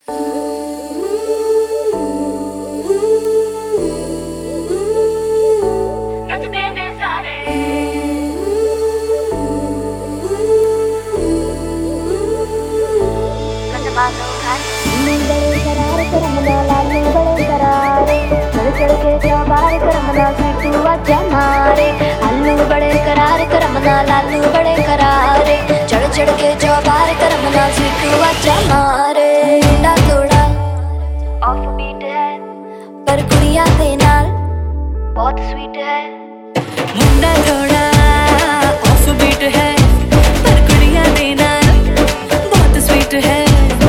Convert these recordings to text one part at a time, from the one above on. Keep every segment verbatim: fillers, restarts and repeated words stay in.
बड़े करार करमना लालू बड़े करारे चढ़ चढ़ के चौबार करमना सीटू आजा मारे आलू बड़े करार करमना लालू बड़े करारे चढ़ चढ़ के चौबार करमना सीटू आजा मारे मुंडा थोड़ा ऑफ बीट है पर कुड़ियां दे नाल बहुत स्वीट है। मुंडा थोड़ा ऑफ बीट है पर कुड़ियां दे नाल बहुत स्वीट है।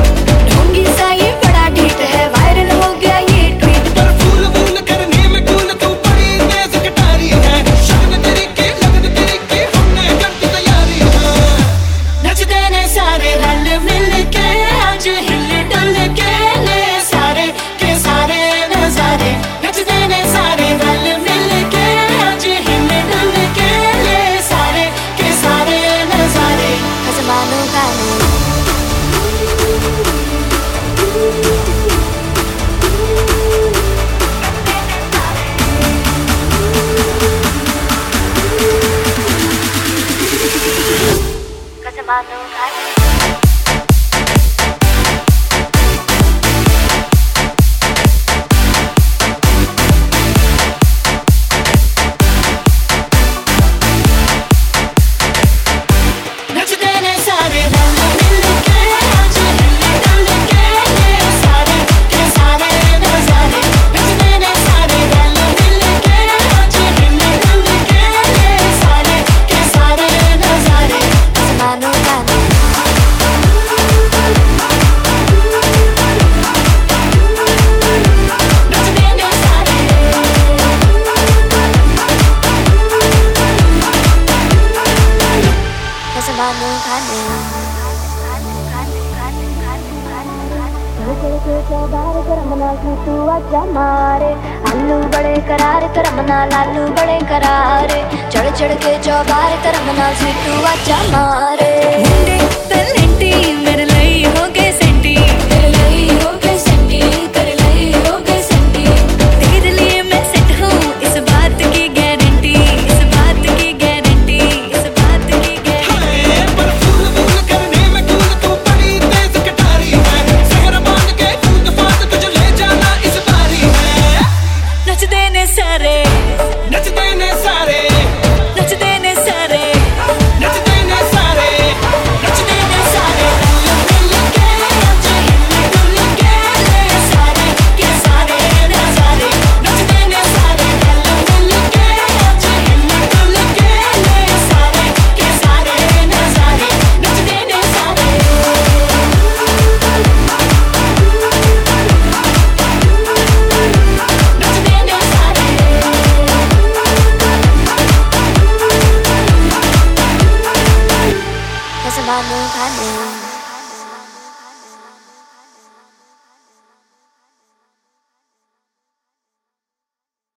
Manu मारे आलू बड़े करार करमना लालू बड़े करारे चढ़ चढ़ के चौबार करमना सीटू आजा मारे। मुंडे तलेंटी मेरे लई हो गए सेंटी तेरे लई हो गए सेंटी तेरे लई हो गए सेंटी तेरे लिए मैं सेट हूँ इस बात की गारंटी इस बात की गारंटी इस बात की गारंटी। पर फूल फूल करने में कूल तू बड़ी तेज कटारी है शहर बांध के कूद फाद तुझे ले जाना इस बारी है। नच देने सारे नच देने सारे नच देने सारे नच देने सारे नच देने सारे मिल के नच हिल डुल के ले सारे के सारे नजारे नच देने सारे मिल के नच हिल डुल के ले सारे के सारे नजारे नच देने सारे। नच देने सारे Manu Kanu